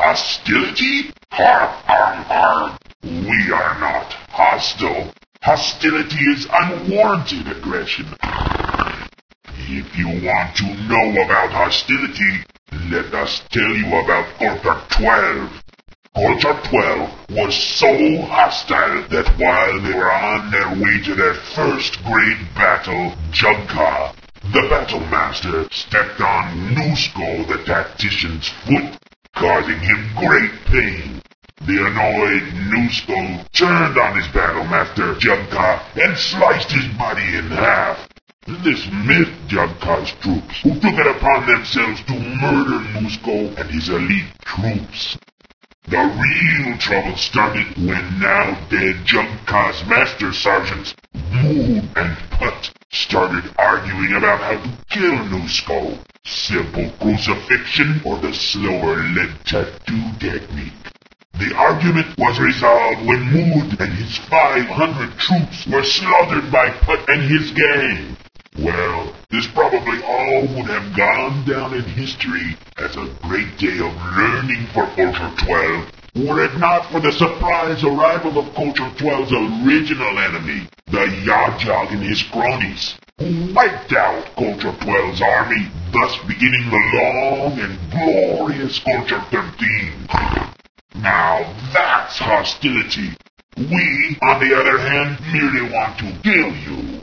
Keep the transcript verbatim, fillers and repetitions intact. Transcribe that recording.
Hostility? Har, har, har. We are not hostile. Hostility is unwarranted aggression. If you want to know about hostility, let us tell you about Culture twelve. Culture twelve was so hostile that while they were on their way to their first great battle, Jugka, the battle master, stepped on Nusco, the tactician's foot, causing him great pain. The annoyed Nusco turned on his battle master, Jugka, and sliced his body in half. This miffed Jugka's troops, who took it upon themselves to murder Nusco and his elite troops. The real trouble started when now dead Jugka's master sergeants, Mood and Putt, started arguing about how to kill Nusco. Simple crucifixion or the slower lead tattoo technique. The argument was resolved when Mood and his five hundred troops were slaughtered by Putt and his gang. Well, this probably all would have gone down in history as a great day of learning for Culture twelve, were it not for the surprise arrival of Culture twelve's original enemy, the Yajog and his cronies, who wiped out Culture twelve's army, thus beginning the long and glorious Culture thirteen. Now that's hostility. We, on the other hand, merely want to kill you.